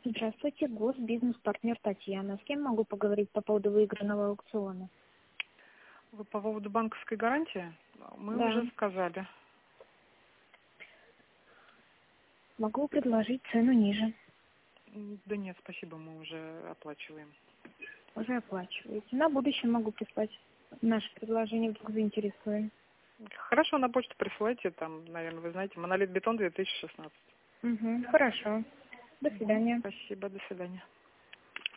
Здравствуйте, госбизнес-партнер Татьяна. С кем могу поговорить по поводу выигранного аукциона? Вы по поводу банковской гарантии? Мы Да. уже сказали. Могу предложить цену ниже. Да нет, спасибо, мы уже оплачиваем. Уже оплачиваете. На будущее могу прислать наше предложение, вдруг заинтересует. Хорошо, на почту присылайте, там, наверное, вы знаете, Монолит Бетон 2016. Хорошо. До свидания. Спасибо, до свидания.